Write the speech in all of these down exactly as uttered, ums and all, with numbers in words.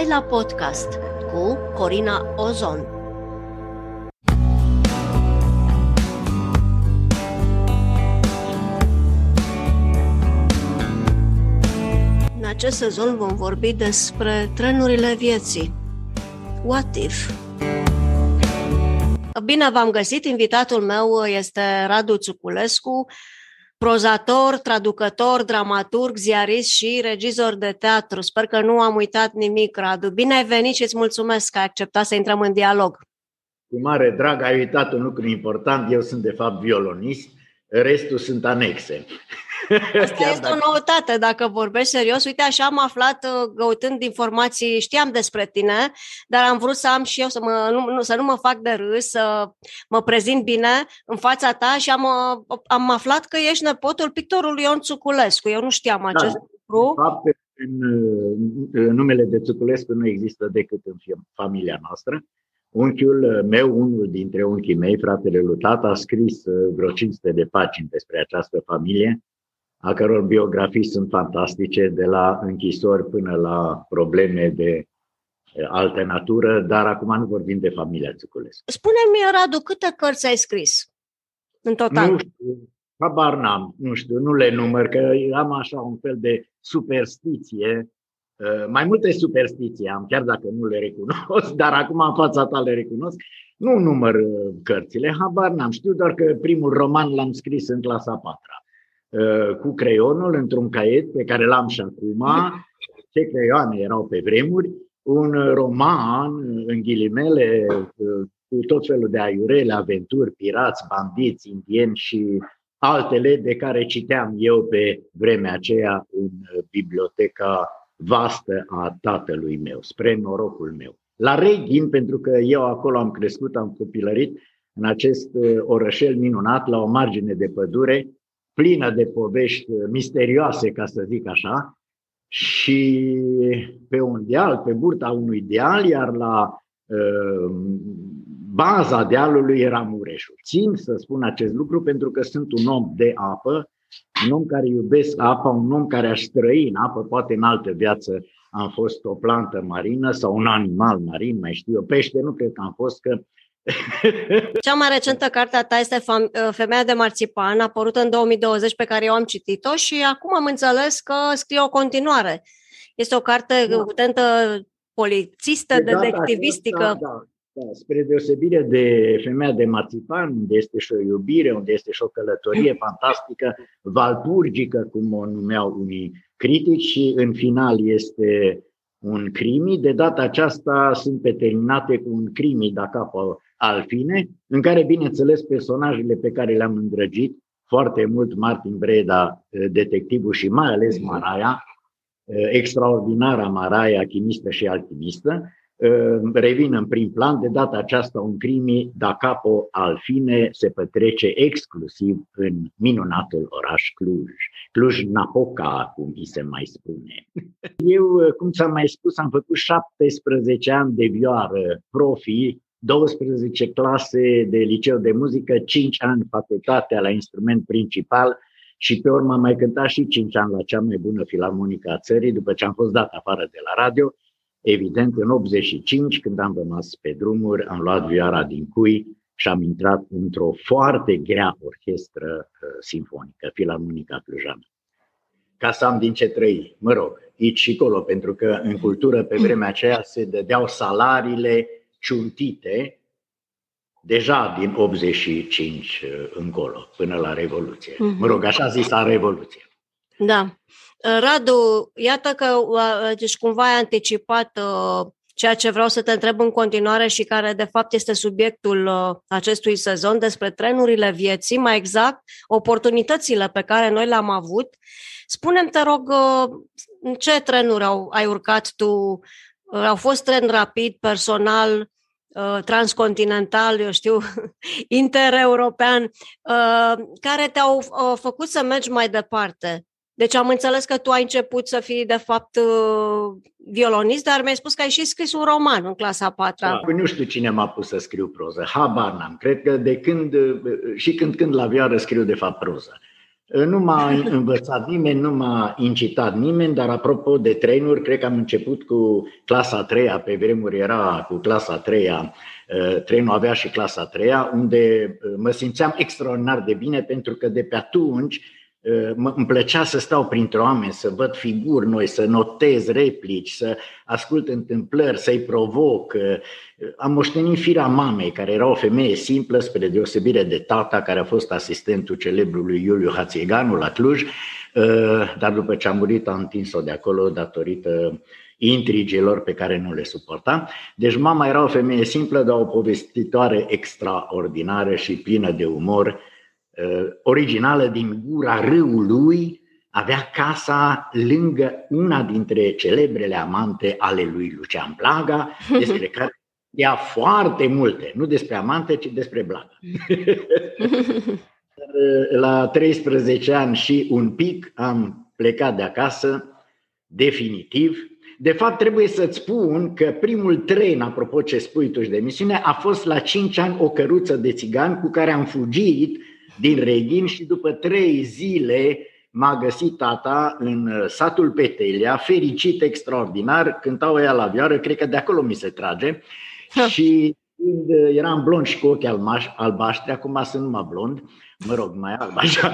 Braila Podcast cu Corina Ozon. În acest sezon vom vorbi despre trenurile vieții. What if? Bine v-am găsit, invitatul meu este Radu Țuculescu, prozator, traducător, dramaturg, ziarist și regizor de teatru. Sper că nu am uitat nimic, Radu. Bine ai venit și îți mulțumesc că ai acceptat să intrăm în dialog. Cu mare drag, ai uitat un lucru important. Eu sunt de fapt violonist, restul sunt anexe. Asta este dacă... o noutate, dacă vorbești serios. Uite, așa am aflat, căutând informații, știam despre tine, dar am vrut să am și eu, să, mă, nu, să nu mă fac de râs, să mă prezint bine în fața ta și am, am aflat că ești nepotul pictorului Ion Țuculescu. Eu nu știam acest da, lucru. De fapt, în, în numele de Țuculescu nu există decât în familia noastră. Unchiul meu, unul dintre unchii mei, fratele lui tata, a scris vreo cinci sute de pagini despre această familie, a căror biografii sunt fantastice, de la închisori până la probleme de altă natură, dar acum nu vorbim de familia Țuculescu. Spune-mi, Radu, câte cărți ai scris în total? Nu știu, habar n-am, nu știu, nu le număr, că am așa un fel de superstiție, mai multe superstiții am, chiar dacă nu le recunosc, dar acum în fața ta le recunosc. Nu număr cărțile, habar n-am, știu doar că primul roman l-am scris în clasa a patra. Cu creionul într-un caiet pe care l-am și acum, ce creioane erau pe vremuri, un roman, în ghilimele, cu tot felul de aiurele, aventuri, pirați, bandiți, indieni și altele de care citeam eu pe vremea aceea în biblioteca vastă a tatălui meu, spre norocul meu. La Reghin, pentru că eu acolo am crescut, am copilărit, în acest orășel minunat, la o margine de pădure, plină de povești misterioase, ca să zic așa, și pe un deal, pe burta unui deal, iar la uh, baza dealului era Mureșul. Țin să spun acest lucru pentru că sunt un om de apă, un om care iubesc apa, un om care aș trăi în apă, poate în altă viață am fost o plantă marină sau un animal marin, mai știu eu, pește, nu cred că am fost, că cea mai recentă carte a ta este Femeia de marțipan, apărută în două mii douăzeci, pe care eu am citit-o și acum am înțeles că scrie o continuare. Este o carte da. tentă polițistă, de detectivistică. Da, da, da. Spre deosebire de Femeia de marțipan, unde este și o iubire, unde este și o călătorie fantastică, valpurgică, cum o numeau unii critici, și în final este un crimi. De data aceasta sunt determinate cu un crimi da capo al fine, în care, bineînțeles, personajele pe care le-am îndrăgit foarte mult, Martin Breda, detectivul, și mai ales Maraia, extraordinara Maraia, chimistă și alchimistă, revin în prim plan. De data aceasta un crimi da capo al fine se petrece exclusiv în minunatul oraș Cluj. Cluj-Napoca, cum îi se mai spune. Eu, cum ți-am mai spus, am făcut șaptesprezece ani de vioară profi, douăsprezece clase de liceu de muzică, cinci ani facultatea la instrument principal și pe urmă am mai cântat și cinci ani la cea mai bună filarmonică a țării, după ce am fost dat afară de la radio. Evident, în optzeci și cinci, când am rămas pe drumuri, am luat vioara din cui și am intrat într-o foarte grea orchestră uh, sinfonică, Filarmonica Clujană. Ca să am din ce trăi, mă rog, aici și acolo, pentru că în cultură pe vremea aceea se dădeau salariile ciuntite deja din optzeci și cinci încolo, până la Revoluție. Mm-hmm. Mă rog, așa zisa Revoluție. Da. Radu, iată că deci, cumva ai anticipat uh, ceea ce vreau să te întreb în continuare și care de fapt este subiectul uh, acestui sezon, despre trenurile vieții, mai exact oportunitățile pe care noi le-am avut. Spune-mi, te rog, uh, în ce trenuri au, ai urcat tu? Uh, au fost tren rapid, personal, uh, transcontinental, eu știu, intereuropean, uh, care te-au uh, făcut să mergi mai departe? Deci am înțeles că tu ai început să fii, de fapt, violonist, dar mi-ai spus că ai și scris un roman în clasa a patra. Da, nu știu cine m-a pus să scriu proză, habar n-am. Cred că de când, și când când la vioară scriu, de fapt, proză. Nu m-a învățat nimeni, nu m-a incitat nimeni, dar apropo de trenuri, cred că am început cu clasa a treia, pe vremuri era cu clasa a treia, trenul avea și clasa a treia, unde mă simțeam extraordinar de bine, pentru că de pe atunci îmi plăcea să stau printre oameni, să văd figuri noi, să notez replici, să ascult întâmplări, să-i provoc. Am moștenit firea mamei, care era o femeie simplă, spre deosebire de tata, care a fost asistentul celebrului Iuliu Hațieganu la Cluj, dar după ce a murit a întins-o de acolo datorită intrigilor pe care nu le suporta. Deci mama era o femeie simplă, dar o povestitoare extraordinară și plină de umor, originală, din gura râului. Avea casa lângă una dintre celebrele amante ale lui Lucian Blaga, despre care știa foarte multe, nu despre amante, ci despre Blaga. La treisprezece ani și un pic am plecat de acasă, definitiv. De fapt, trebuie să-ți spun că primul tren, apropo ce spui tu și de emisiune, a fost la cinci ani o căruță de țigani cu care am fugit din Reghin și după trei zile m-a găsit tata în satul Petelia, fericit extraordinar, cântau ea la vioară, cred că de acolo mi se trage. Ha. Și când eram blond și cu ochii albaștri, acum sunt numai blond, mă rog, mai alb așa.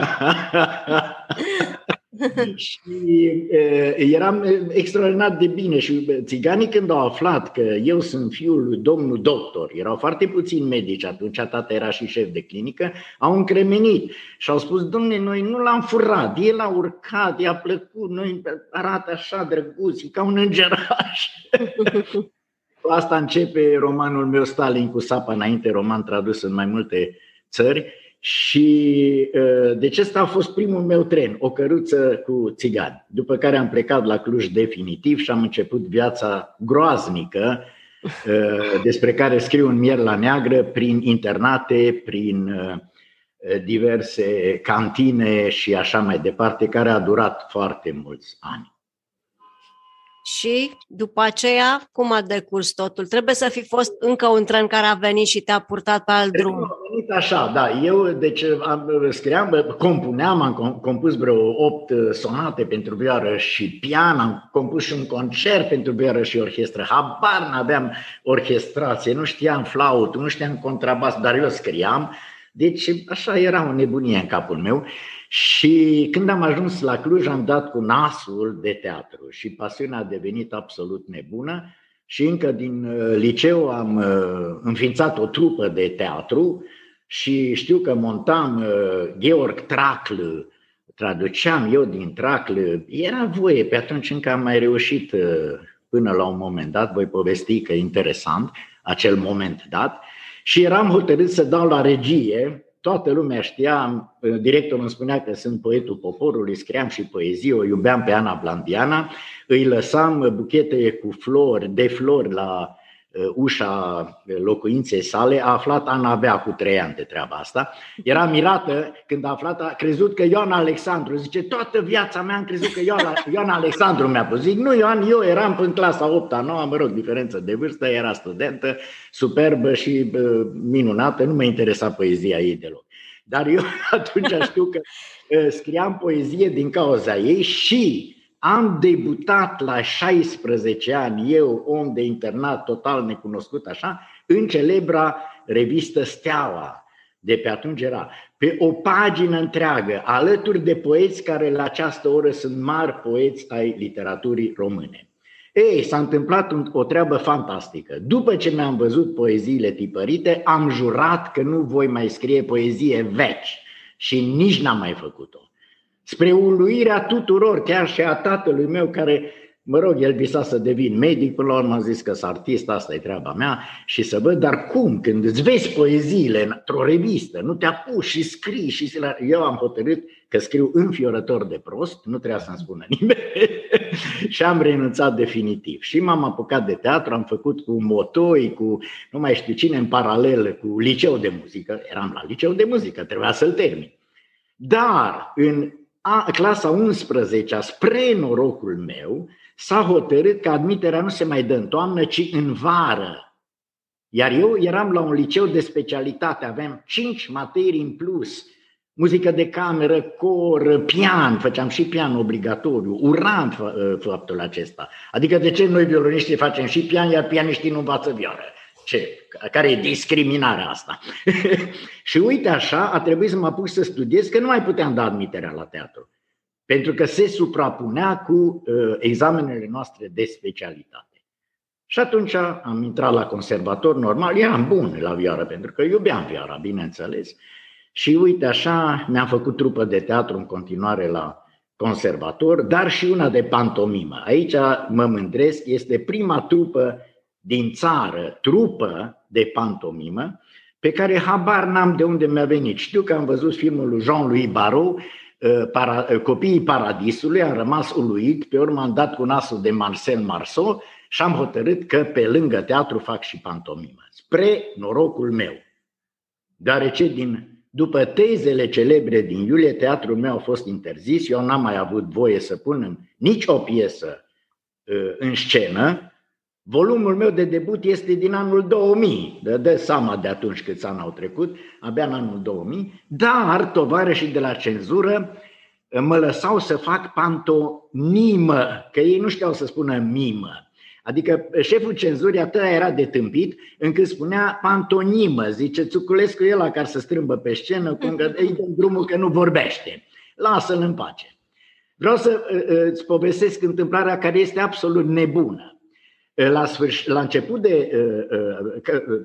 Și uh, eram extraordinar de bine și țiganii, când au aflat că eu sunt fiul lui domnul doctor, erau foarte puțini medici atunci, tata era și șef de clinică, au încremenit și au spus: dom'le, noi nu l-am furat, el a urcat, i-a plăcut, noi arată așa drăguț, e ca un îngeraș. Cu asta începe romanul meu Stalin cu sapa înainte, roman tradus în mai multe țări. Și deci ăsta a fost primul meu tren, o căruță cu țigani. După care am plecat la Cluj definitiv și am început viața groaznică despre care scriu în Mierla Neagră, prin internate, prin diverse cantine și așa mai departe, care a durat foarte mulți ani. Și după aceea, cum a decurs totul? Trebuie să fi fost încă un tren care a venit și te-a purtat pe alt drum. A venit așa, da. Eu deci am, scriam, compuneam, am compus vreo opt sonate pentru vioară și pian, am compus și un concert pentru vioară și orchestră. Habar n-aveam orchestrație, nu știam flautul, nu știam contrabas, dar eu scriam. Deci așa era o nebunie în capul meu. Și când am ajuns la Cluj am dat cu nasul de teatru și pasiunea a devenit absolut nebună și încă din liceu am înființat o trupă de teatru și știu că montam Georg Trakl, traduceam eu din Trakl, era voie, pe atunci încă am mai reușit până la un moment dat, voi povesti că e interesant acel moment dat, și eram hotărât să dau la regie. Toată lumea știa, directorul îmi spunea că sunt poetul poporului, scriam și poezie, o iubeam pe Ana Blandiana, îi lăsam buchete cu flori, de flori la ușa locuinței sale. A aflat, Ana avea cu trei ani de treaba asta, era mirată când a aflat, a crezut că Ioana Alexandru, zice, toată viața mea am crezut că Ioana, Ioana Alexandru mi-a pus. Zic, nu Ioan, eu eram în clasa a opta, nouă, mă rog, diferență de vârstă, era studentă, superbă și uh, minunată, nu mă interesa poezia ei deloc. Dar eu atunci știu că uh, scriam poezie din cauza ei și am debutat la șaisprezece ani, eu, om de internat total necunoscut așa, în celebra revistă Steaua, de pe atunci era, pe o pagină întreagă, alături de poeți care la această oră sunt mari poeți ai literaturii române. Ei, s-a întâmplat o treabă fantastică. După ce mi-am văzut poeziile tipărite, am jurat că nu voi mai scrie poezie vechi și nici n-am mai făcut-o. Spre uluirea tuturor, chiar și a tatălui meu, care, mă rog, el visa să devin medic, până la urmă am zis că sunt artist, asta e treaba mea, și să văd, dar cum, când îți vezi poeziile într-o revistă, nu te apuci și scrii și... Eu am hotărât că scriu înfiorător de prost, nu trebuia să-mi spună nimeni, și am renunțat definitiv. Și m-am apucat de teatru, am făcut cu motoi, cu nu mai știu cine, în paralel cu liceu de muzică, eram la liceu de muzică, trebuia să-l termin. Dar în A, clasa a unsprezecea, spre norocul meu, s-a hotărât că admiterea nu se mai dă în toamnă, ci în vară. Iar eu eram la un liceu de specialitate, aveam cinci materii în plus. muzică de cameră, cor, pian, făceam și pian obligatoriu, uram faptul acesta. Adică de ce noi violoniștii facem și pian, iar pianiștii nu învață vioară? Ce? Care e discriminarea asta? Și uite așa, a trebuit să mă apuc să studiez, că nu mai puteam da admiterea la teatru. Pentru că se suprapunea cu uh, examenele noastre de specialitate. Și atunci am intrat la conservator normal, eram bun la vioară, pentru că iubeam vioara, bineînțeles. Și uite așa, mi-am făcut trupă de teatru în continuare la conservator, dar și una de pantomimă. Aici mă mândresc, este prima trupă din țară, trupă de pantomimă, pe care habar n-am de unde mi-a venit. Știu că am văzut filmul lui Jean-Louis Barrault, Para, Copiii Paradisului, am rămas uluit, pe urmă am dat cu nasul de Marcel Marceau și am hotărât că pe lângă teatru fac și pantomimă. Spre norocul meu, deoarece din, după tezele celebre din iulie, teatrul meu a fost interzis, eu n-am mai avut voie să pun nici o piesă în scenă. Volumul meu de debut este din anul două mii, dă, dă seama de atunci câți ani au trecut, abia în anul două mii, dar tovarășii de la cenzură mă lăsau să fac pantomimă, că ei nu știau să spună mimă. Adică șeful cenzurii atât era de tâmpit încât spunea pantonimă, zice Țuculescu e ăla care se strâmbă pe scenă, cum că îi dă drumul că nu vorbește, lasă-l în pace. Vreau să îți povestesc întâmplarea care este absolut nebună. La, sfârșit, la început de uh, uh,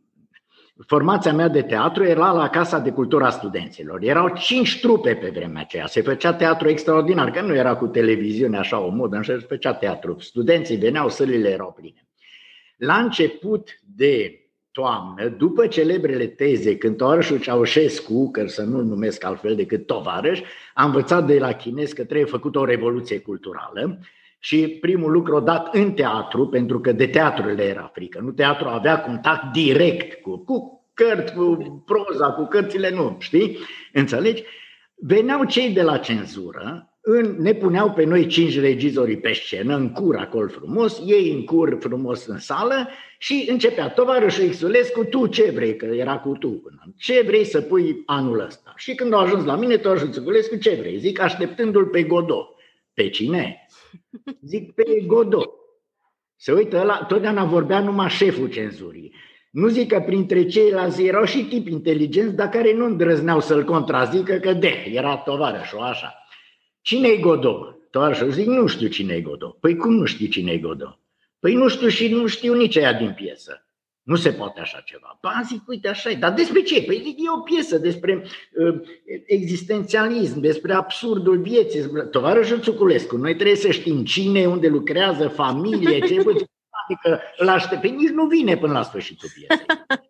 formația mea de teatru era la Casa de Cultură a Studenților. Erau cinci trupe pe vremea aceea. Se făcea teatru extraordinar, că nu era cu televiziune așa o modă, însă se făcea teatru. Studenții veneau, sălile erau pline. La început de toamnă, după celebrele teze, când tovarășul Ceaușescu, că să nu-l numesc altfel decât tovarăș, a învățat de la chinez că trebuie făcut o revoluție culturală. Și primul lucru dat în teatru, pentru că de teatru le era frică, nu teatru avea contact direct cu, cu cărți, cu proza, cu cărțile, nu, știi? Înțelegi? Veneau cei de la cenzură, în, ne puneau pe noi cinci regizori pe scenă, în cur acolo frumos, ei în cur frumos în sală și începea tovarășul Xulescu, tu ce vrei, că era cu tu până, ce vrei să pui anul ăsta? Și când au ajuns la mine, tovarășul Xulescu, ce vrei? Zic, așteptându-l pe Godot. Pe cine? Zic, pe Godot. Se uită ăla, totdeauna vorbea numai șeful cenzurii. Nu zic că printre ceilalți erau și tipi inteligenți, dar care nu îndrăzneau să-l contrazică, că de, era tovarășul așa. Cine-i Godot? Tovarășul, zic, nu știu cine-i Godot. Păi cum nu știi cine-i Godot? Păi nu știu și nu știu nici aia din piesă. Nu se poate așa ceva. Ba, zic, uite, așa e. Dar despre ce? Păi zic, e o piesă despre uh, existențialism, despre absurdul vieții. Tovarășul Țuculescu, noi trebuie să știm cine, unde lucrează, familie, ce adică îl aștept. Păi nici nu vine până la sfârșitul piesei.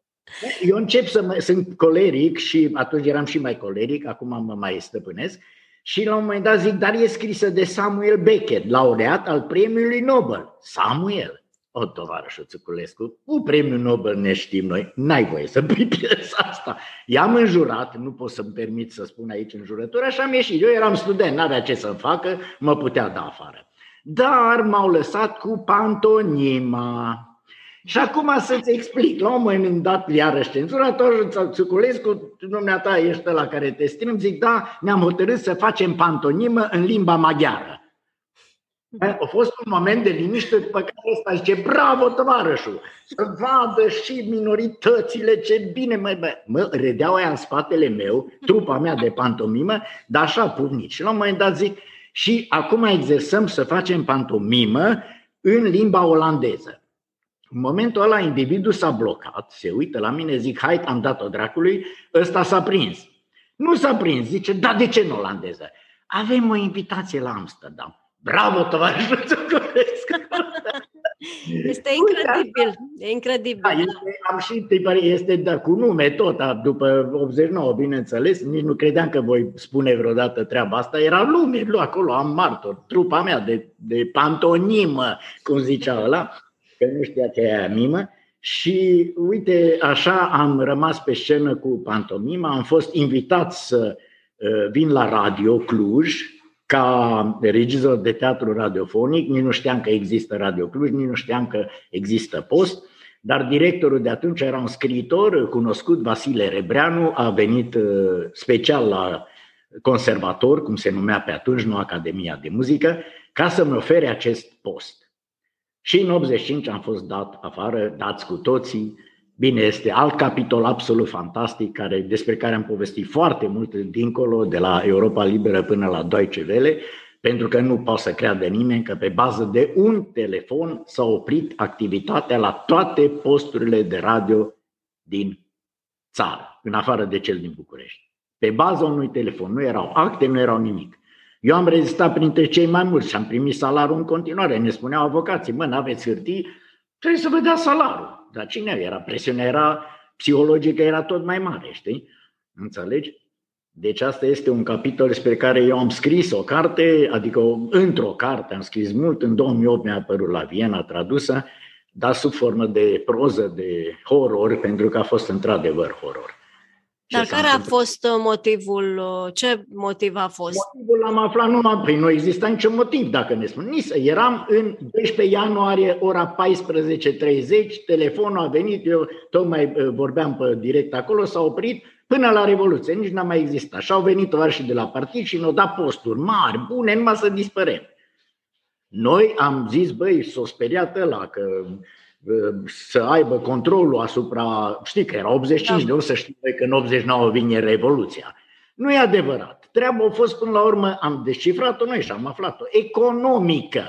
Eu încep să mă, sunt coleric și atunci eram și mai coleric, acum mă mai stăpânesc. Și la un moment dat zic, dar e scrisă de Samuel Beckett, laureat al premiului Nobel. Samuel. O, tovarășul Țuculescu, cu premiul Nobel ne știm noi, n-ai voie să pui piesa asta. I-am înjurat, nu pot să-mi permit să spun aici înjurătură, așa am ieșit. Eu eram student, n-avea ce să facă, mă putea da afară. Dar m-au lăsat cu pantonima. Și acum să-ți explic, la un moment dat, iarăși cenzura, tovarășul Țuculescu, dumneata ești ăla care te strâm, zic, da, ne-am hotărât să facem pantonimă în limba maghiară. A fost un moment de liniște după care ăsta zice, bravo tovarășul, să vadă și minoritățile, ce bine, mă, bă. Mă, râdeau aia în spatele meu, trupa mea de pantomimă, dar așa purnici. Și la un moment dat zic, și acum exersăm să facem pantomimă în limba olandeză. În momentul ăla individul s-a blocat, se uită la mine, zic, hai, am dat-o dracului, ăsta s-a prins. Nu s-a prins, zice, da, de ce în olandeză? Avem o invitație la Amsterdam. Bravo, tovarășul Țuculescu! Este incredibil, e incredibil. Da, este, am și, este da, cu nume tot, după optzeci și nouă, bineînțeles, nici nu credeam că voi spune vreodată treaba asta, era lume, acolo am martor, trupa mea de, de pantonimă, cum zicea ăla, că nu știa ce e aia mimă. Și uite, așa am rămas pe scenă cu pantomima, am fost invitat să uh, vin la radio Cluj, ca regizor de teatru radiofonic, nici nu știam că există Radio Cluj, nici nu știam că există Post. Dar directorul de atunci era un scriitor cunoscut, Vasile Rebreanu, a venit special la conservator, cum se numea pe atunci, nu Academia de Muzică, ca să-mi ofere acest post. Și în optzeci și cinci am fost dat afară, dați cu toții. Bine, este alt capitol absolut fantastic care, despre care am povestit foarte mult dincolo, de la Europa Liberă până la Deutsche Welle, pentru că nu poate să creadă nimeni că pe bază de un telefon s-a oprit activitatea la toate posturile de radio din țară, în afară de cel din București. Pe baza unui telefon, nu erau acte, nu erau nimic. Eu am rezistat printre cei mai mulți și am primit salariul în continuare. Ne spuneau avocații, mă, n-aveți hârtii, trebuie să vă dea salariul. Dar cine era? Presiunea era psihologică, era tot mai mare, știi? Înțelegi? Deci asta este un capitol despre care eu am scris o carte, adică într-o carte am scris mult, în două mii opt mi-a apărut la Viena tradusă, dar sub formă de proză, de horror, pentru că a fost într-adevăr horror. Dar care a fost motivul? Ce motiv a fost? Motivul l-am aflat numai, păi nu exista niciun motiv, dacă ne spun. Nici, eram în doisprezece ianuarie, ora paisprezece treizeci, telefonul a venit, eu tocmai vorbeam pe direct acolo, s-a oprit până la Revoluție, nici n-a mai existat. Și au venit tovarășii de la partid și ne-au dat posturi mari, bune, numai să dispărem. Noi am zis, băi, s-o speriat ăla că să aibă controlul asupra, știi că era optzeci și cinci, de o să știi că în optzeci și nouă vine Revoluția. Nu e adevărat. Treaba a fost până la urmă, am descifrat-o noi și am aflat-o, economică.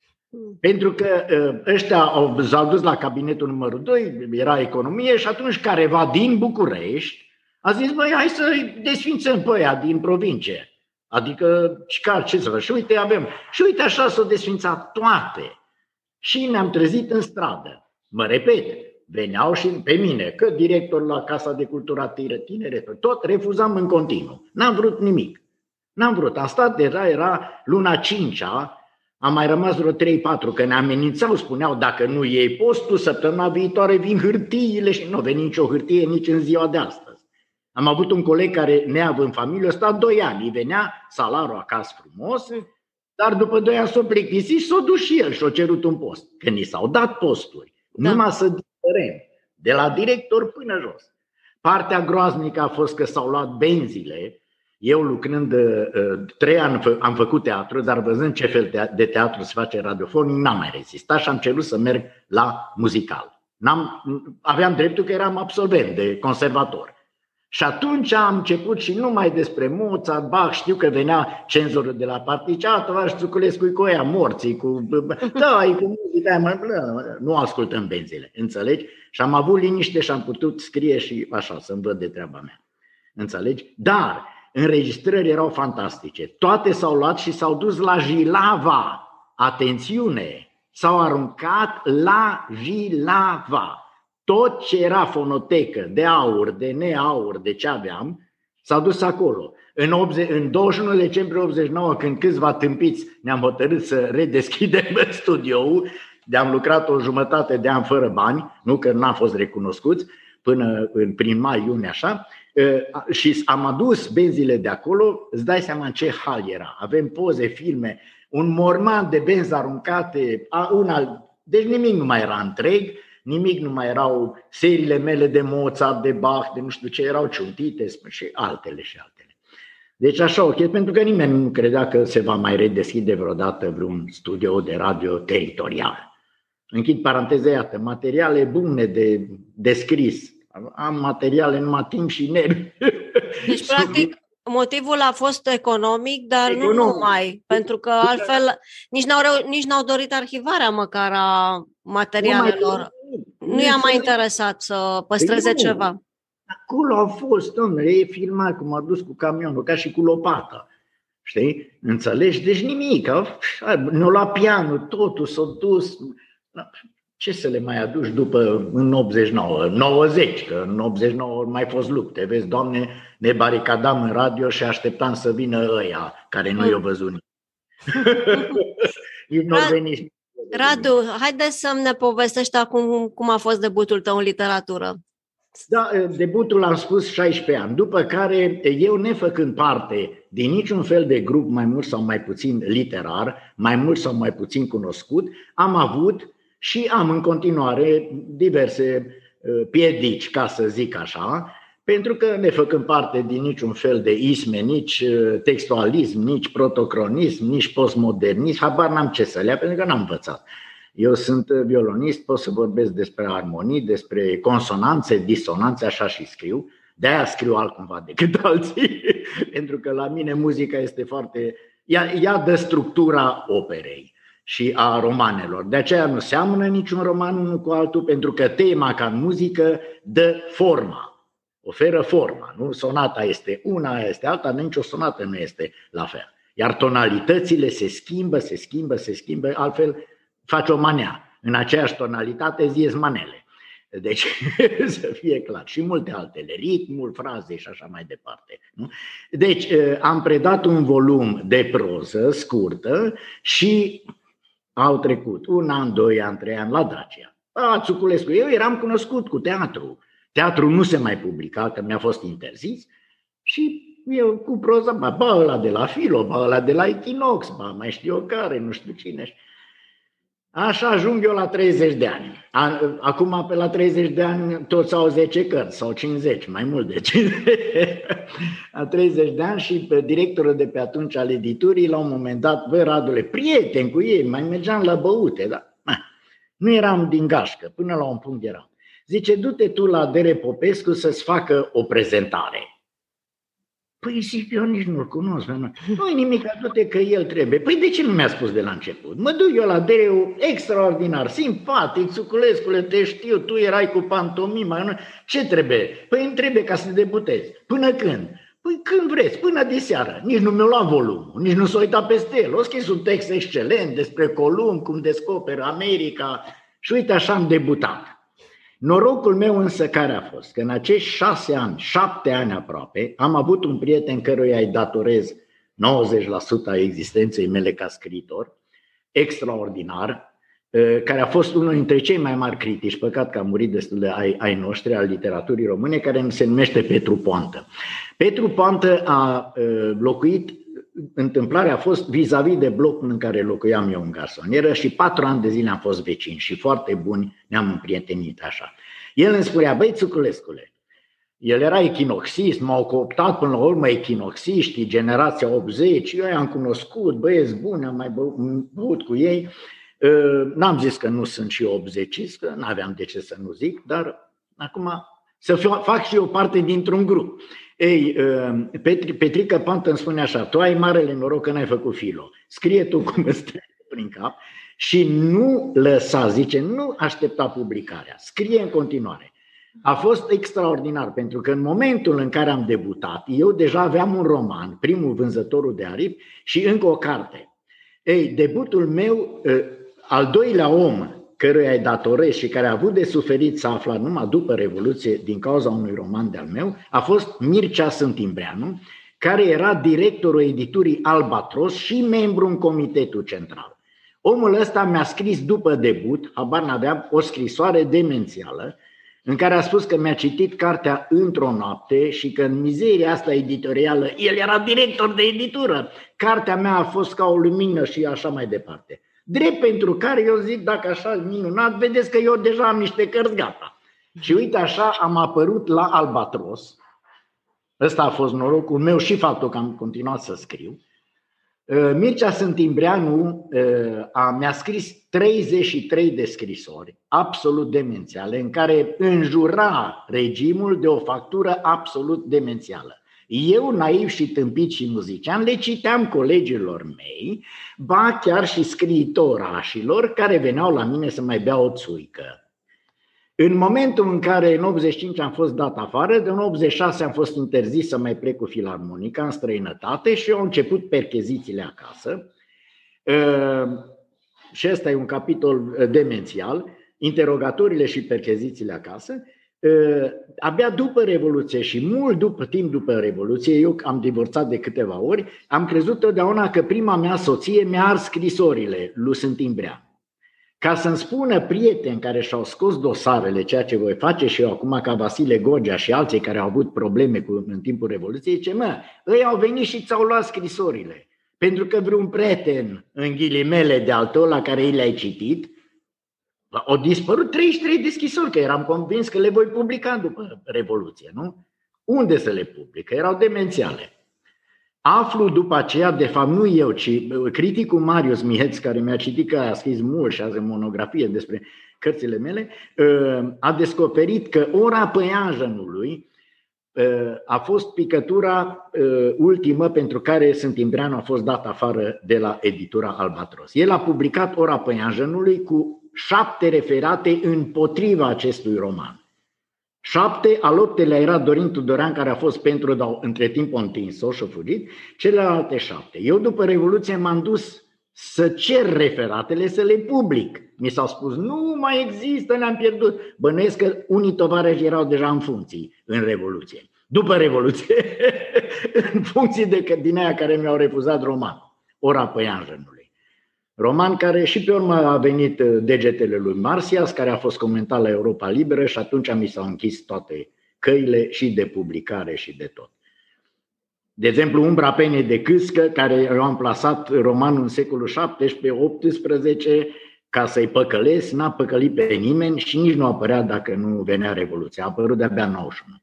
Pentru că ăștia au, s-au dus la cabinetul numărul doi, era economie și atunci careva din București a zis, băi, hai să-i desfințăm pe aia din provincie. Adică, ce să vă, și uite, avem. Și uite, așa s-au desfințat toate. Și ne-am trezit în stradă. Mă repet, veneau și pe mine, că director la Casa de Cultură Tinere, tot refuzam în continuu. N-am vrut nimic. N-am vrut. Am stat deja, era luna cincea, am mai rămas vreo trei patru, că ne amenințau, spuneau, dacă nu iei postul, săptămâna viitoare vin hârtiile și nu veni nicio hârtie nici în ziua de astăzi. Am avut un coleg care, neavând familie, a stat doi ani, îi venea salariul acasă frumos, dar după doi ani s-o plictisit și s-o dus și el și a cerut un post. Că ni s-au dat posturi, da. Numai să dispărem, de la director până jos. Partea groaznică a fost că s-au luat benzile. Eu lucrând uh, trei ani am făcut teatru, dar văzând ce fel de teatru se face radiofonic, n-am mai rezistat și am cerut să merg la muzical. N-am, aveam dreptul că eram absolvent de conservator. Și atunci am început și numai despre Mozart, Bach, știu că venea cenzorul de la particea, tovarăș Țuculescu cu ea, morții, cu... Da, e cu muzica, nu ascultăm benzile, înțelegi? Și am avut liniște și am putut scrie și așa, să-mi văd de treaba mea, înțelegi? Dar înregistrări erau fantastice, toate s-au luat și s-au dus la Jilava, atențiune, s-au aruncat la Jilava. Tot ce era fonotecă, de aur, de neaur, de ce aveam, s-a dus acolo. În, optzeci, în douăzeci și unu decembrie optzeci și nouă, când câțiva tâmpiți ne-am hotărât să redeschidem studioul, de-am lucrat o jumătate de an fără bani, nu că n-am fost recunoscuți, până în, prin mai-iunie așa, și am adus benzile de acolo, îți dai seama în ce hal era. Avem poze, filme, un morman de benzi aruncate, una, deci nimic nu mai era întreg, nimic nu mai erau seriile mele de Mozart, de Bach, de nu știu ce, erau ciuntite și altele și altele. Deci așa, ok, pentru că nimeni nu credea că se va mai redeschide vreodată vreun studio de radio teritorial. Închid paranteze, iată, materiale bune de descris. Am materiale numai timp și nervi. Deci, practic, motivul a fost economic, dar economic. Nu numai, pentru că altfel nici n-au, nici n-au dorit arhivarea măcar a materialelor. Nu, nu i-a mai interesat să păstreze nu. Ceva. Acolo au fost, domnule, e filmat cum a dus cu camionul, ca și cu lopata. Știi? Înțelegi? Deci nimic. Ne-a luat pianul, totul s-a dus. Ce să le mai aduci după în optzeci și nouă, nouăzeci, că în optzeci și nouă mai fost lupte. Vezi, Doamne, ne baricadam în radio și așteptam să vină ăia care nu i-au văzut nici. Radu, haide să ne povestești acum cum a fost debutul tău în literatură. Da, debutul am spus șaisprezece ani, după care eu, nefăcând parte din niciun fel de grup mai mult sau mai puțin literar, mai mult sau mai puțin cunoscut, am avut și am în continuare diverse piedici, ca să zic așa, pentru că ne făcând parte din niciun fel de isme, nici textualism, nici protocronism, nici postmodernism, habar n-am ce să le ia, pentru că n-am învățat. Eu sunt violonist, pot să vorbesc despre armonii, despre consonanțe, disonanțe, așa și scriu. De-aia scriu altcumva decât alții, pentru că la mine muzica este foarte... Ea, ea dă structura operei și a romanelor. De aceea nu seamănă niciun roman unul cu altul, pentru că tema ca în muzică dă forma, oferă forma. Nu? Sonata este una, este alta, nicio sonată nu este la fel. Iar tonalitățile se schimbă, se schimbă, se schimbă, altfel faci o manea. În aceeași tonalitate zi manele. Deci, să fie clar. Și multe altele, ritmul, fraze și așa mai departe. Nu? Deci, am predat un volum de proză scurtă și au trecut un an, doi ani, trei ani la Dacia. A, Țuculescu, eu eram cunoscut cu teatru. Teatru nu se mai publica, că mi-a fost interzis. Și eu cu proza, bă, bă ăla de la Filo, bă, ăla de la Equinox, bă, mai știu eu care, nu știu cine. Așa ajung eu la treizeci de ani. Acum, pe la treizeci de ani, toți au zece cărți sau cincizeci, mai mult de cincizeci. La treizeci de ani și pe directorul de pe atunci al editurii, la un moment dat, bă, Radule, prieten cu ei, mai mergeam la băute, dar nu eram din gașcă, până la un punct eram. Zice, du-te tu la Dere Popescu să-ți facă o prezentare. Păi zic, eu nici nu-l cunosc. Nu-i nimic, du-te că el trebuie. Păi de ce nu mi-a spus de la început? Mă duc eu la Dereu, extraordinar, simpatic, Țuculescule, te știu, tu erai cu pantomima. Ce trebuie? Păi îmi trebuie ca să debutezi. Până când? Păi când vreți, până de seară. Nici nu mi-a luat volumul, nici nu s-a uitat peste el. O scris un text excelent despre Columb, cum descoperă America și uite așa am debutat. Norocul meu însă care a fost? Că în acești șase ani, șapte ani aproape, am avut un prieten căruia îi datorez nouăzeci la sută a existenței mele ca scriitor, extraordinar, care a fost unul dintre cei mai mari critici, păcat că a murit destul de ai, ai noștri, al literaturii române, care se numește Petru Poantă. Petru Poantă a locuit, întâmplarea a fost vis-a-vis de blocul în care locuiam eu în garsonieră și patru ani de zile am fost vecini și foarte buni, ne-am împrietenit așa. El îmi spunea, băi Țuculescule, el era echinoxist, m-au cooptat până la urmă echinoxiștii, generația optzeci, eu i-am cunoscut, băieți buni, am mai băut cu ei. N-am zis că nu sunt și optzecist, că n-aveam de ce să nu zic, dar acum să fac și eu parte dintr-un grup. Ei, Petrică Poantă îmi spune așa, tu ai marele noroc că n-ai făcut Filo, scrie tu cum îți trece prin cap și nu lăsa, zice, nu aștepta publicarea, scrie în continuare. A fost extraordinar, pentru că în momentul în care am debutat, eu deja aveam un roman, primul Vânzătorul de aripi și încă o carte. Ei, debutul meu, al doilea om căruia îi datorez și care a avut de suferit să afla numai după Revoluție din cauza unui roman de-al meu, a fost Mircea Sântimbreanu, care era directorul editurii Albatros și membru în comitetul central. Omul ăsta mi-a scris după debut, habar n-aveam, o scrisoare demențială, în care a spus că mi-a citit cartea într-o noapte și că în mizeria asta editorială, el era director de editură, cartea mea a fost ca o lumină și așa mai departe. Drept pentru care eu zic, dacă așa minunat, vedeți că eu deja am niște cărți gata. Și uite așa am apărut la Albatros. Ăsta a fost norocul meu și faptul că am continuat să scriu. Mircea Sântimbreanu mi-a scris treizeci și trei de scrisori absolut demențiale, în care înjura regimul de o factură absolut demențială. Eu, naiv și tâmpit și muzician, le citeam colegilor mei, ba chiar și scriitorașilor care veneau la mine să mai bea o țuică. În momentul în care în optzeci și cinci am fost dat afară, în optzeci și șase am fost interzis să mai plec cu filarmonica în străinătate și au început perchezițiile acasă. Și ăsta e un capitol demențial, interogatoriile și perchezițiile acasă. Abia după Revoluție și mult după timp după Revoluție, eu am divorțat de câteva ori, am crezut totdeauna că prima mea soție mi-a ars scrisorile lui Sântimbreanu. Ca să-mi spună prieteni care și-au scos dosarele, ceea ce voi face și eu acum ca Vasile Gorgea și alții care au avut probleme cu, în timpul Revoluției, zice, mă, ei au venit și ți-au luat scrisorile. Pentru că vreun prieten, în ghilimele de altul, la care i le-ai citit, Au dispărut treizeci și trei de scrisori, că eram convins că le voi publica după Revoluție, nu? Unde să le public? Că erau demențiale. Aflu după aceea, de fapt nu eu, ci criticul Marius Miheț, care mi-a citit, că a scris mult și azi în monografie despre cărțile mele, a descoperit că Ora Păianjenului a fost picătura ultimă pentru care Sântimbreanu a fost dat afară de la editura Albatros. El a publicat Ora Păianjenului cu șapte referate împotriva acestui roman. Șapte, al optelea era Dorin Tudorean, care a fost pentru, dar între timp a întins-o și a fugit, celelalte șapte. Eu după Revoluție m-am dus să cer referatele, să le public. Mi s-au spus, nu mai există, le-am pierdut. Bănuiesc că unii tovarăși erau deja în funcții în Revoluție. După Revoluție, în funcții de din aia care mi-au refuzat roman, Ora Păianjenului. Roman care și pe urmă a venit Degetele lui Marsias, care a fost comentat la Europa Liberă și atunci mi s-au închis toate căile și de publicare și de tot. De exemplu, Umbra Penei de Câscă, care eu am plasat romanul în secolul șaptesprezece optsprezece ca să-i păcălesc, n-a păcălit pe nimeni și nici nu apărea dacă nu venea Revoluția. A apărut de-abia în nouăzeci și unu.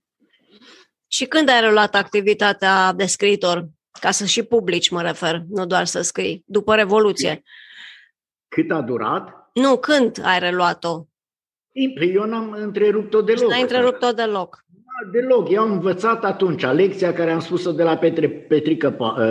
Și când ai reluat activitatea de scriitor? Ca să și publici, mă refer, nu doar să scrii, după Revoluție. Cât a durat? Nu, când ai reluat-o? Eu n-am întrerupt-o deloc. N-ai întrerupt-o deloc. Deloc. Eu am învățat atunci lecția care am spus-o de la Petre, Petrică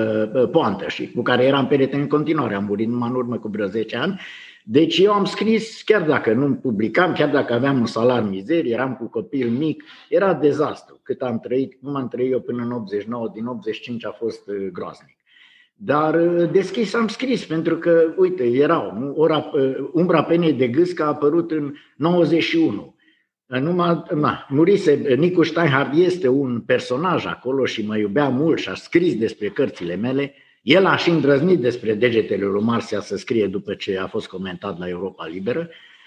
Poantă și cu care eram prieten în continuare. Am murit numai în urmă cu vreo zece ani. Deci eu am scris, chiar dacă nu publicam, chiar dacă aveam un salar mizerie, eram cu copil mic, era dezastru. Cât am trăit, cum am trăit eu până în optzeci și nouă, din optzeci și cinci a fost groaznic. Dar deschis am scris, pentru că, uite, erau, nu? Ora, Umbra Penei de Gâscă a apărut în nouăzeci și unu. Numai, na, murise, Nicu Steinhardt este un personaj acolo și mă iubea mult și a scris despre cărțile mele. El a și îndrăznit despre Degetele lui Marsias să scrie după ce a fost comentat la Europa Liberă,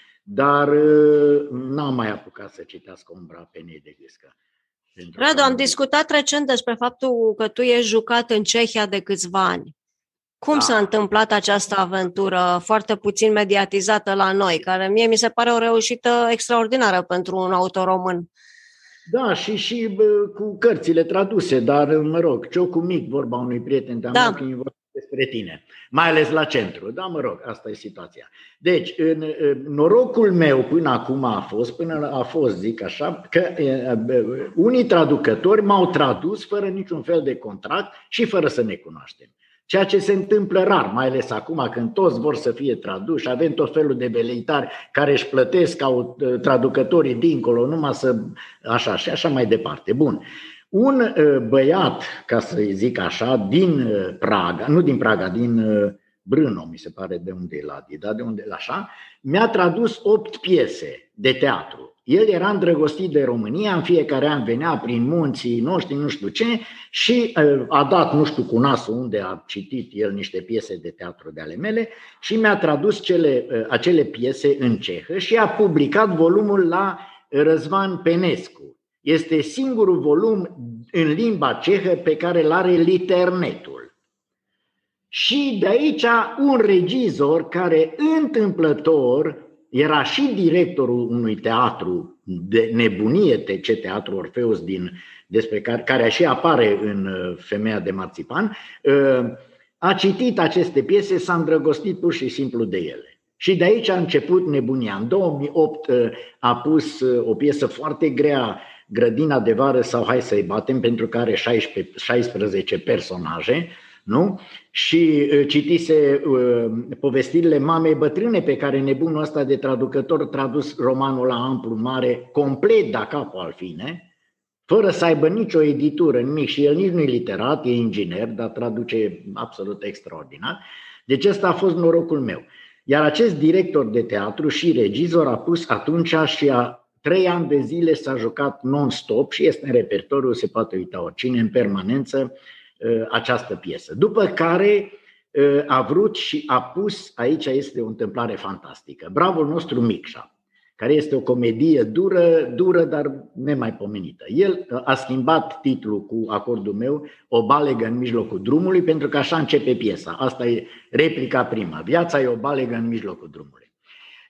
dar n-am mai apucat să citească Umbra Penei de Gâscă. Radu, am discutat recent despre faptul că tu ești jucat în Cehia de câțiva ani. Cum da. s-a întâmplat această aventură foarte puțin mediatizată la noi, care mie mi se pare o reușită extraordinară pentru un autor român? Da, și, și bă, cu cărțile traduse, dar, mă rog, ciocul mic, vorba unui prieten de-a da. meu, când despre tine, mai ales la centru. Da, mă rog, asta e situația. Deci, în, în, norocul meu până acum a fost, până a fost, zic așa, că e, unii traducători m-au tradus fără niciun fel de contract și fără să ne cunoaștem. Ceea ce se întâmplă rar, mai ales acum când toți vor să fie traduși, avem tot felul de veleitari care își plătesc ca traducătorii dincolo, numai să... așa și așa mai departe. Bun. Un băiat, ca să zic așa, din Praga, nu din Praga, din Brno, mi se pare de unde e Ladi, da, de unde e așa, mi-a tradus opt piese de teatru. El era îndrăgostit de România, în fiecare an venea prin munții noștri, nu știu ce, și a dat, nu știu cu nasul unde a citit el niște piese de teatru de ale mele și mi-a tradus cele, acele piese în cehă și a publicat volumul la Răzvan Penescu. Este singurul volum în limba cehă pe care îl are Liternetul. Și de aici un regizor care întâmplător era și directorul unui teatru de nebunie, T C Teatru Orfeus, din, despre care, care și apare în Femeia de Marțipan, a citit aceste piese, s-a îndrăgostit pur și simplu de ele. Și de aici a început nebunia. În două mii opt a pus o piesă foarte grea, Grădina de vară sau Hai să-i batem, pentru că are șaisprezece personaje, nu? Și citise uh, povestirile mamei bătrâne, pe care nebunul ăsta de traducător a tradus romanul la amplu mare, complet de capul al fine, fără să aibă nicio editură, nimic. Și el nici nu e literat, e inginer, dar traduce absolut extraordinar. Deci ăsta a fost norocul meu. Iar acest director de teatru și regizor a pus atunci și a trei ani de zile s-a jucat non-stop și este în repertoriu, se poate uita oricine, în permanență, această piesă. După care a vrut și a pus, aici este o întâmplare fantastică, Bravul nostru Micșa, care este o comedie dură, dură, dar nemaipomenită. El a schimbat titlul cu acordul meu, O balegă în mijlocul drumului, pentru că așa începe piesa. Asta e replica prima. Viața e o balegă în mijlocul drumului.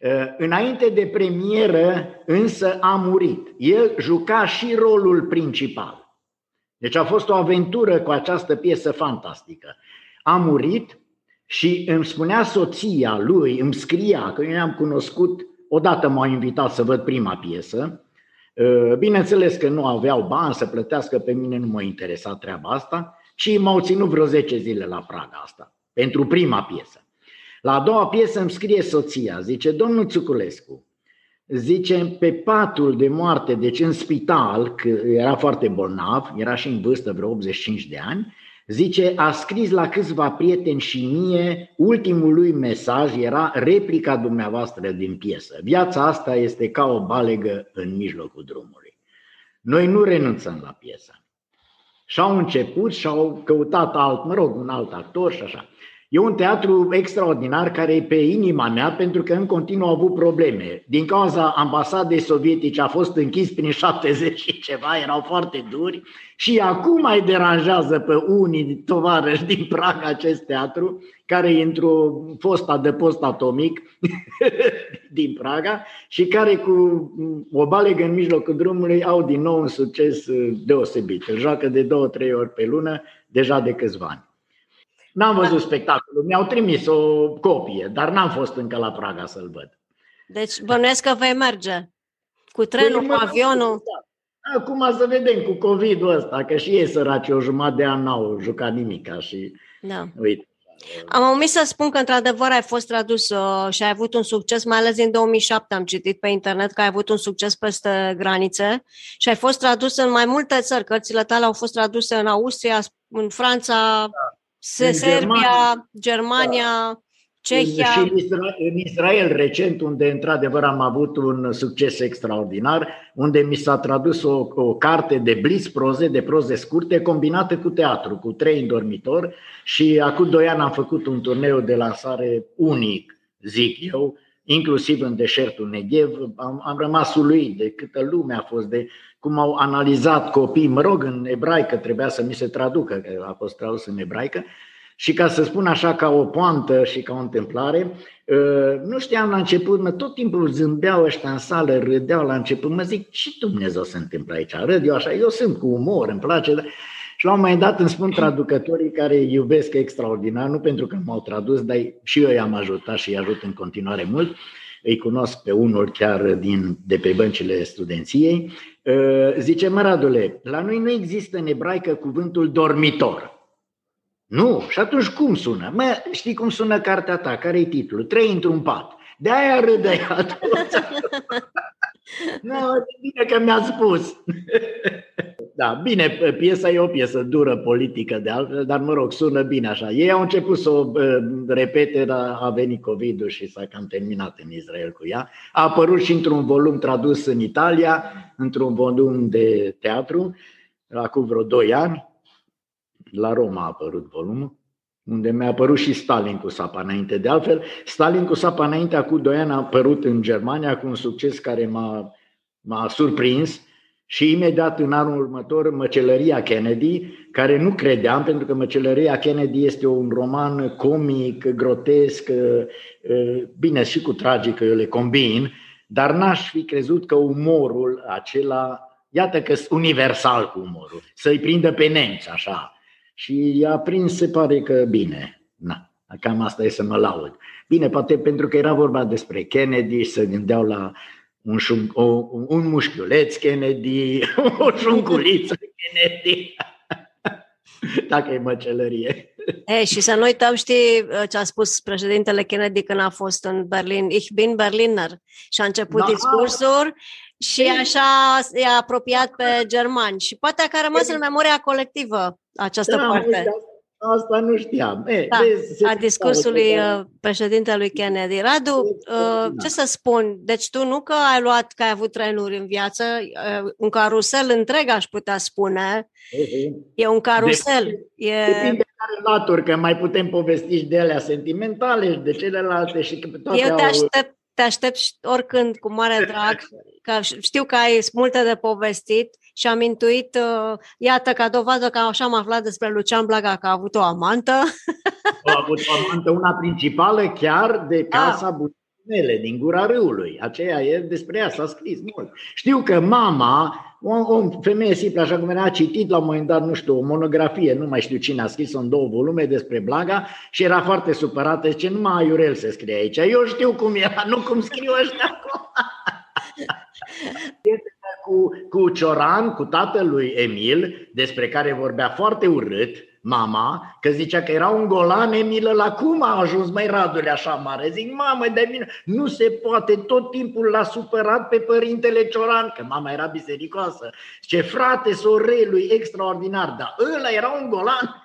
Înainte de premieră însă a murit. El juca și rolul principal. Deci a fost o aventură cu această piesă fantastică. A murit și îmi spunea soția lui, îmi scria, că eu ne-am cunoscut, odată m-au invitat să văd prima piesă. Bineînțeles că nu aveau bani să plătească, pe mine nu m-a interesat treaba asta, ci m-au ținut vreo zece zile la Praga asta, pentru prima piesă. La a doua piesă îmi scrie soția, zice: domnul Țuculescu, zice, pe patul de moarte, deci în spital, că era foarte bolnav, era și în vârstă, vreo optzeci și cinci de ani, zice, a scris la câțiva prieteni și mie, ultimul lui mesaj era replica dumneavoastră din piesă: viața asta este ca o balegă în mijlocul drumului. Noi nu renunțăm la piesă. Și-au început și-au căutat alt, mă rog, un alt actor și așa. E un teatru extraordinar care e pe inima mea, pentru că în continuu au avut probleme. Din cauza ambasadei sovietice a fost închis prin șaptezeci și ceva, erau foarte duri și acum mai deranjează pe unii tovarăși din Praga acest teatru, care e într-o fost adăpost atomic din Praga și care cu o balegă în mijlocul drumului au din nou un succes deosebit. Îl joacă de două, trei ori pe lună, deja de câțiva ani. N-am văzut spectacolul, mi-au trimis o copie, dar n-am fost încă la Praga să-l văd. Deci bănuiesc că vei merge cu trenul, cu avionul. Acum să vedem cu COVID-ul ăsta, că și ei săraci o jumătate de an n-au jucat nimica și da. Uite. Am omis să spun că într-adevăr ai fost tradus uh, și ai avut un succes, mai ales în două mii șapte am citit pe internet că ai avut un succes peste granițe și ai fost tradus în mai multe țări. Cărțile tale au fost traduse în Austria, în Franța, da. În Serbia, Germania, Germania da. Cehia. Și în Israel, în Israel recent, unde într-adevăr am avut un succes extraordinar, unde mi s-a tradus o, o carte de blitz proze, de proze scurte, combinată cu teatru, cu trei în dormitor, și acum doi ani am făcut un turneu de lansare unic, zic eu, inclusiv în deșertul Negev. Am, am rămas uluit de câtă lume a fost, de cum au analizat copii, mă rog, în ebraică trebuia să mi se traducă, că a fost tradus în ebraică. Și ca să spun așa, ca o poantă și ca o întâmplare, nu știam la început, mă, tot timpul zâmbeau ăștia în sală, râdeau la început, mă zic, ce Dumnezeu se întâmplă aici? Râd eu așa, eu sunt cu umor, îmi place. Și la un moment dat îmi spun traducătorii care iubesc extraordinar, nu pentru că m-au tradus, dar și eu i-am ajutat și îi ajut în continuare mult, îi cunosc pe unul chiar din, de pe băncile studenției, zice: mă, Radule, la noi nu există în ebraică cuvântul dormitor. Nu, și atunci cum sună? Mă, știi cum sună cartea ta? Care-i titlul? Trei într-un pat. De aia râdă ea. Nu, bine că mi-a spus. Da, bine, piesa e o piesă dură politică de altfel, dar mă rog, sună bine așa. Ei au început să o repete, dar a venit COVID-ul și s-a cam terminat în Israel cu ea. A apărut și într-un volum tradus în Italia, într-un volum de teatru, acum vreo doi ani. La Roma a apărut volumul, unde mi-a apărut și Stalin cu sapa înainte. De altfel, Stalin cu sapa înainte, acum doi ani, a apărut în Germania cu un succes care m-a, m-a surprins. Și imediat în anul următor, Măcelăria Kennedy, care nu credeam, pentru că Măcelăria Kennedy este un roman comic, grotesc, bine, și cu tragic eu le combin, dar n-aș fi crezut că umorul acela, iată că universal cu umorul, să-i prindă pe nemți așa. Și i-a prins, se pare că bine. Na, cam asta e, să mă laud. Bine, poate pentru că era vorba despre Kennedy, se gândeau la un, șun, o, un mușchiuleț Kennedy, o șunculiță Kennedy, dacă e măcelărie. E, și să nu uităm, știi ce a spus președintele Kennedy când a fost în Berlin? Ich bin Berliner. Și a început da, discursul și așa i-a apropiat pe germani. Și poate că a rămas în memoria colectivă această da, parte. Asta nu știam. E, da, vezi, a discursului da. președintelui Kennedy. Radu, ce să spun? Deci tu nu că ai luat, că ai avut trenuri în viață, un carusel întreg, aș putea spune. E un carusel. De, e... Depinde de care laturi, că mai putem povesti și de alea sentimentale și de celelalte. Și că toate Eu te au... aștept, te aștept oricând, cu mare drag, că știu că ai multe de povestit. Și am intuit, uh, iată, ca dovadă că așa am aflat despre Lucian Blaga, că a avut o amantă. A avut o amantă, una principală chiar de casa ah. mele din gura râului. Aceea e, despre ea s-a scris mult. Știu că mama, o, o femeie simplă, așa cum a citit la un moment dat, nu știu, o monografie, nu mai știu cine a scris-o în două volume despre Blaga și era foarte supărată, zice, numai aiurel se scrie aici. Eu știu cum era, nu cum scriu ăștia acum. Cu, cu Cioran, cu tatălui Emil, despre care vorbea foarte urât mama, că zicea că era un golan, Emil, la cum a ajuns, măi, Radule, așa mare? Zic, mamă, de mine, nu se poate, tot timpul l-a supărat pe părintele Cioran, că mama era bisericoasă. Zice, frate, sorelui, extraordinar, dar ăla era un golan.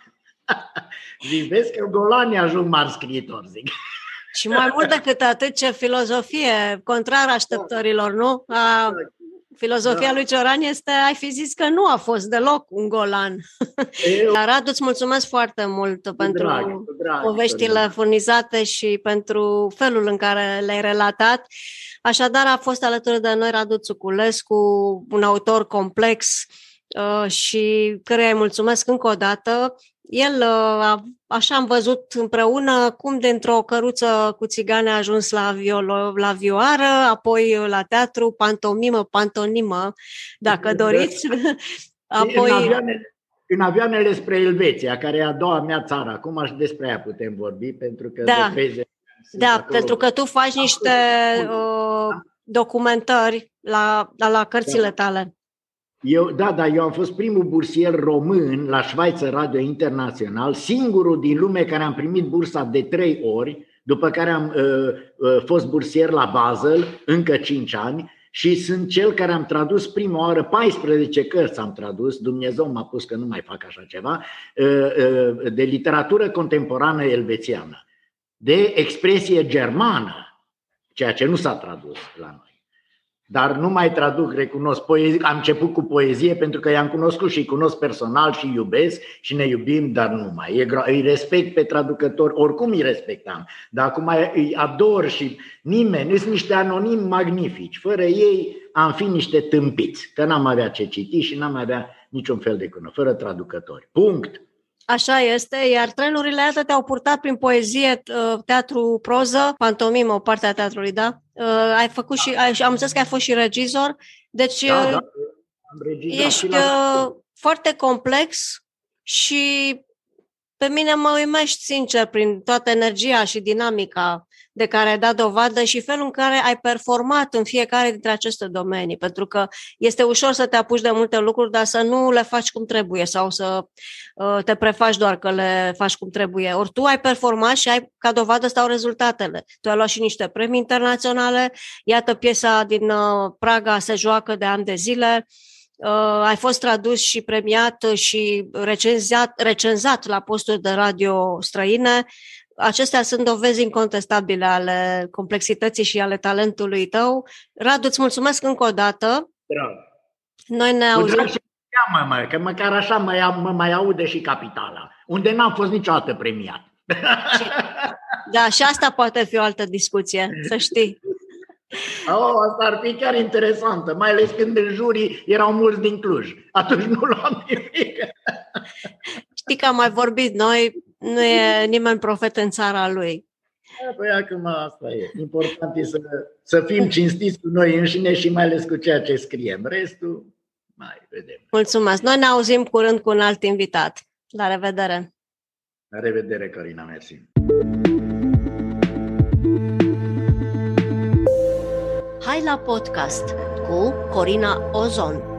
Zic, vezi că golanii ajung mari scriitori, zic. Și mai mult decât atât, ce filozofie, contrar așteptărilor, nu? A, filozofia da. lui Cioran este, ai fi zis că nu a fost deloc un golan. Eu... Dar, Radu, îți mulțumesc foarte mult cu pentru drag, drag, poveștile drag. furnizate și pentru felul în care le-ai relatat. Așadar, a fost alături de noi Radu Țuculescu, un autor complex uh, și căruia îi mulțumesc încă o dată. El, așa am văzut împreună cum dintr-o căruță cu țigane a ajuns la, violo, la vioară, apoi la teatru, pantomimă, pantonimă, dacă doriți. Apoi... În, avioanele, în avioanele spre Elveția, care e a doua mea țară, acum și despre ea putem vorbi, pentru că... Da, da pentru că tu faci niște uh, documentări la, la, la cărțile tale. Eu, da, da, eu am fost primul bursier român la Schweizer Radio Internațional, singurul din lume care am primit bursa de trei ori, după care am uh, uh, fost bursier la Basel, încă cinci ani, și sunt cel care am tradus prima oară, paisprezece cărți am tradus, Dumnezeu m-a pus că nu mai fac așa ceva, uh, uh, de literatură contemporană elvețiană, de expresie germană, ceea ce nu s-a tradus la noi. Dar nu mai traduc, recunosc, poezie. Am început cu poezie pentru că i-am cunoscut și îi cunosc personal și iubesc și ne iubim, dar nu mai. E gra- îi respect pe traducători, oricum îi respectam, dar acum îi ador și nimeni, sunt niște anonimi magnifici. Fără ei am fi niște tâmpiți, că n-am avea ce citi și n-am avea niciun fel de cunosc, fără traducători. Punct. Așa este, iar trenurile astea te-au purtat prin poezie, teatru, proză, pantomimă, o parte a teatrului, da? Ai făcut și, ai, am înțeles că ai fost și regizor, deci da, da. Am ești la... foarte complex și pe mine mă uimești sincer prin toată energia și dinamica de care ai dat dovadă și felul în care ai performat în fiecare dintre aceste domenii, pentru că este ușor să te apuci de multe lucruri, dar să nu le faci cum trebuie sau să uh, te prefaci doar că le faci cum trebuie. Ori tu ai performat și ai, ca dovadă stau rezultatele. Tu ai luat și niște premii internaționale, iată piesa din uh, Praga se joacă de ani de zile, uh, ai fost tradus și premiat și recenzat, recenzat la posturi de radio străine. Acestea sunt dovezi incontestabile ale complexității și ale talentului tău. Radu, îți mulțumesc încă o dată. Drag. Noi ne auzim. Mă, mă, că măcar așa mă, mă mai aude și Capitala, unde n-am fost niciodată premiat. Și, da, și asta poate fi o altă discuție, să știi. Oh, asta ar fi chiar interesantă, mai ales când în jurii erau mulți din Cluj. Atunci nu luam nimic. Știi că am mai vorbit noi, nu e nimeni profet în țara lui. Păi acum asta e. Important e să, să fim cinstiți cu noi înșine și mai ales cu ceea ce scriem. Restul mai vedem. Mulțumesc. Noi ne auzim curând cu un alt invitat. La revedere. La revedere, Corina, mersi. Hai la podcast cu Corina Ozon.